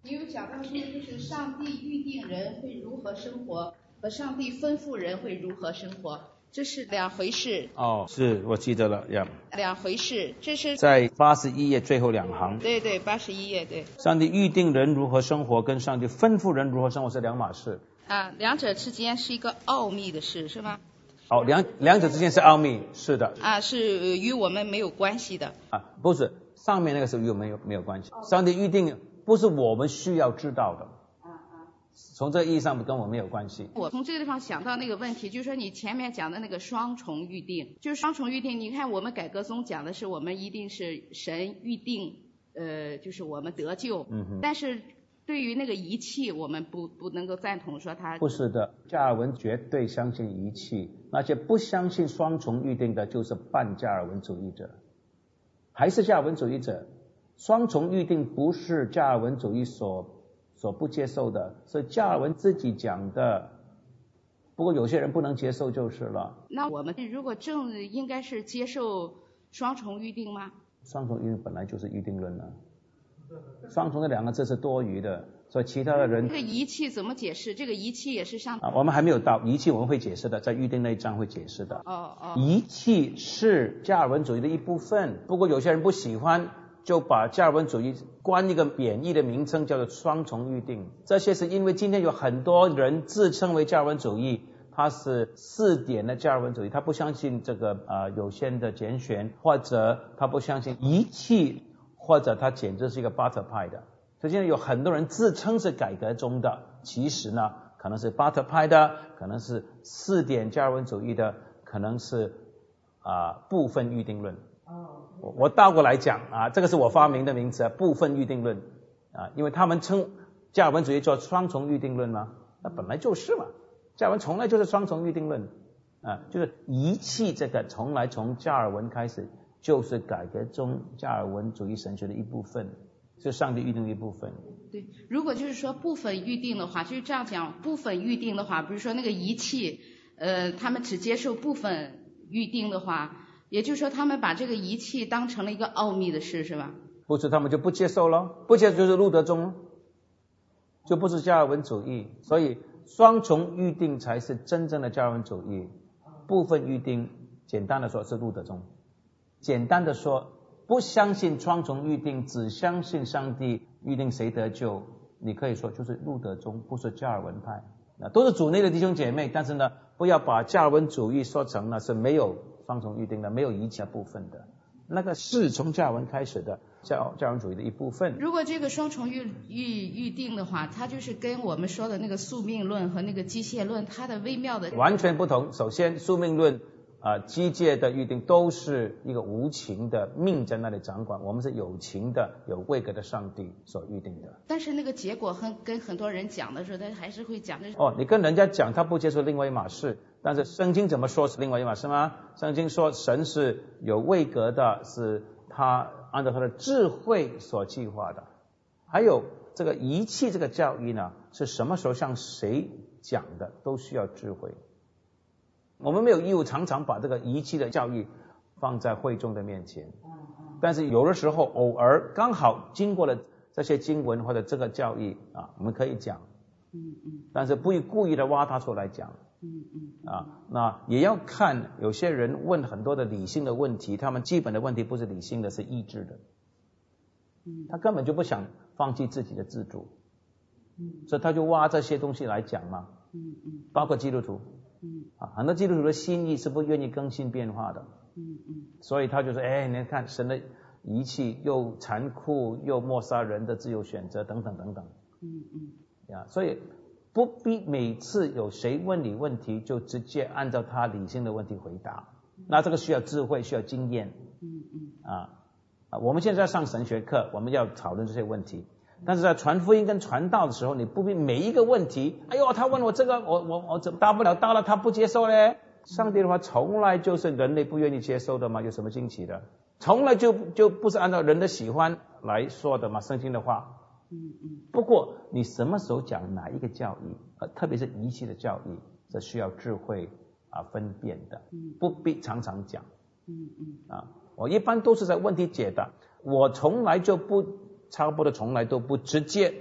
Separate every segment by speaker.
Speaker 1: 你有讲到说，就是上帝预定人会如何生活，和上帝吩咐人会如何生活，这是两回事。
Speaker 2: 哦，是我记得了呀。
Speaker 1: 两回事，这是
Speaker 2: 在81页最后2行。
Speaker 1: 对对，81页对。
Speaker 2: 上帝预定人如何生活，跟上帝吩咐人如何生活是两码事。
Speaker 1: 啊，两者之间是一个奥秘的事，是吗？
Speaker 2: 哦，两者之间是奥秘，是的。
Speaker 1: 啊，是与我们没有关系的。
Speaker 2: 啊，不是，上面那个是与我们没有关系。上帝预定不是我们需要知道的。从这个意义上跟我没有关系。
Speaker 1: 我从这个地方想到那个问题，就是说你前面讲的那个双重预定，就是双重预定。你看我们改革宗讲的是我们一定是神预定，就是我们得救。但是对于那个仪器，我们不能够赞同说它。
Speaker 2: 不是的，加尔文绝对相信仪器，那些不相信双重预定的就是半加尔文主义者，还是加尔文主义者。双重预定不是加尔文主义所不接受的，是加尔文自己讲的，不过有些人不能接受就是了。
Speaker 1: 那我们如果应该是接受双重预定吗？
Speaker 2: 双重预定本来就是预定论了，双重的两个字是多余的，所以其他的人。
Speaker 1: 这个仪器怎么解释？这个仪器也是上
Speaker 2: 我们还没有到仪器，我们会解释的，在预定那一章会解释的。仪器是加尔文主义的一部分，不过有些人不喜欢，就把加尔文主义冠一个贬义的名称叫做双重预定。这些是因为今天有很多人自称为加尔文主义，他是4点的加尔文主义，他不相信这个有限的拣选，或者他不相信仪器，或者他简直是一个巴特派的。所以现在有很多人自称是改革中的，其实呢可能是巴特派的，可能是4点加尔文主义的，可能是部分预定论。我倒过来讲这个是我发明的名词部分预定论因为他们称加尔文主义做双重预定论嘛，那本来就是嘛，加尔文从来就是双重预定论就是仪器这个从来从加尔文开始就是改革中加尔文主义神学的一部分，是上帝预定的一部分。
Speaker 1: 对，如果就是说部分预定的话，就是这样讲，部分预定的话，比如说那个仪器他们只接受部分预定的话，也就是说他们把这个仪器当成了一个奥秘的事，是吧？
Speaker 2: 不是，他们就不接受了，不接受就是路德宗，就不是加尔文主义。所以双重预定才是真正的加尔文主义，部分预定简单的说是路德宗。简单的说，不相信双重预定，只相信上帝预定谁得救，你可以说就是路德宗，不是加尔文派。都是主内的弟兄姐妹，但是呢不要把加尔文主义说成呢是没有双重预定的，没有仪器的部分的，那个是从加尔文开始的加尔文主义的一部分。
Speaker 1: 如果这个双重预定的话，它就是跟我们说的那个宿命论和那个机械论它的微妙的
Speaker 2: 完全不同。首先宿命论机械的预定都是一个无情的命在那里掌管，我们是有情的有位格的上帝所预定的。
Speaker 1: 但是那个结果跟很多人讲的时候，他还是会讲的
Speaker 2: 你跟人家讲他不接受另外一码事，但是圣经怎么说是另外一码事吗？圣经说神是有位格的，是他按照他的智慧所计划的。还有这个仪器这个教义呢，是什么时候向谁讲的都需要智慧。我们没有义务常常把这个仪器的教义放在会众的面前，但是有的时候偶尔刚好经过了这些经文或者这个教义我们可以讲，但是不故意的挖它出来讲。那也要看有些人问很多的理性的问题，他们基本的问题不是理性的，是意志的，他根本就不想放弃自己的自主，所以他就挖这些东西来讲嘛。包括基督徒很多基督徒的心意是不愿意更新变化的，所以他就说你看神的仪器又残酷又抹杀人的自由选择等等等等。所以不必每次有谁问你问题就直接按照他理性的问题回答，那这个需要智慧需要经验。我们现在在上神学课，我们要讨论这些问题，但是在传福音跟传道的时候，你不必每一个问题他问我这个我怎么答不了，到了他不接受呢？上帝的话从来就是人类不愿意接受的嘛，有什么惊奇的？从来就不是按照人的喜欢来说的嘛，圣经的话。不过你什么时候讲哪一个教义特别是仪器的教义，这需要智慧分辨的，不必常常讲。我一般都是在问题解答，我从来就不差不多从来都不直接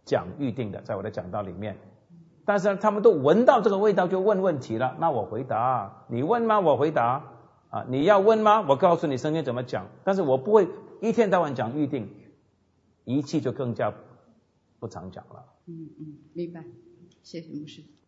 Speaker 2: 讲预定的，在我的讲道里面。但是他们都闻到这个味道就问问题了，那我回答，你问吗？我回答啊，你要问吗？我告诉你圣经怎么讲，但是我不会一天到晚讲预定，仪器就更加不常讲了。
Speaker 1: 明白，谢谢牧师。